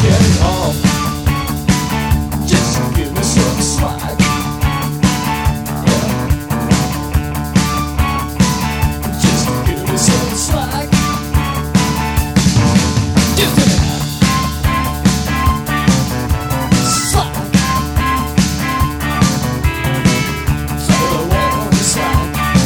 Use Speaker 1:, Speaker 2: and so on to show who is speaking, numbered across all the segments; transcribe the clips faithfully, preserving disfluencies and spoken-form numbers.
Speaker 1: getting off. Just give me some slack. Yeah. Just give me some slack. Just give me slack. So I want is slack.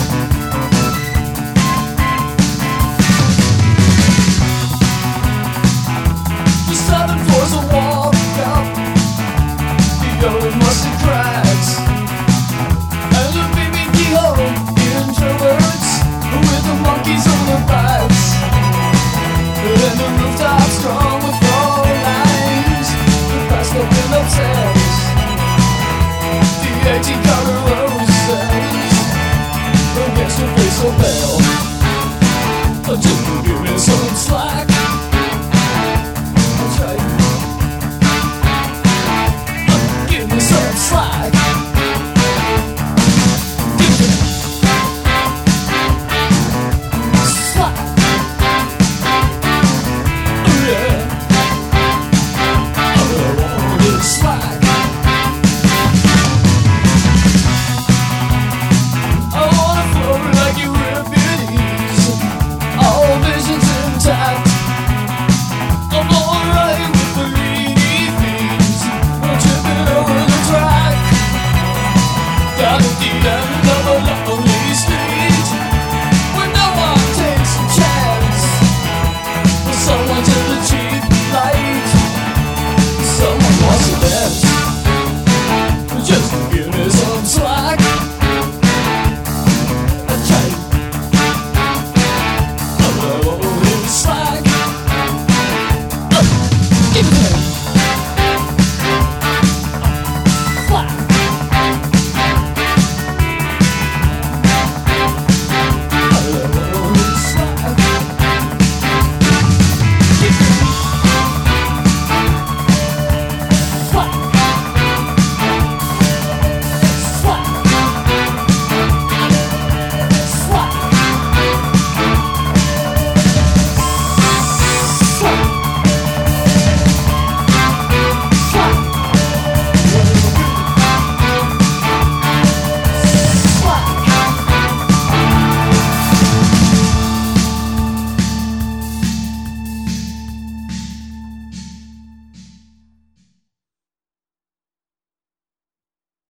Speaker 1: The seven floors of walk up the old musty cracks, and the baby keyhole introverts with the monkeys on their backs, and the rooftops strong with floor lines, the fast open upstairs, the eighteen color roses against your face so pale. Just give me some slack.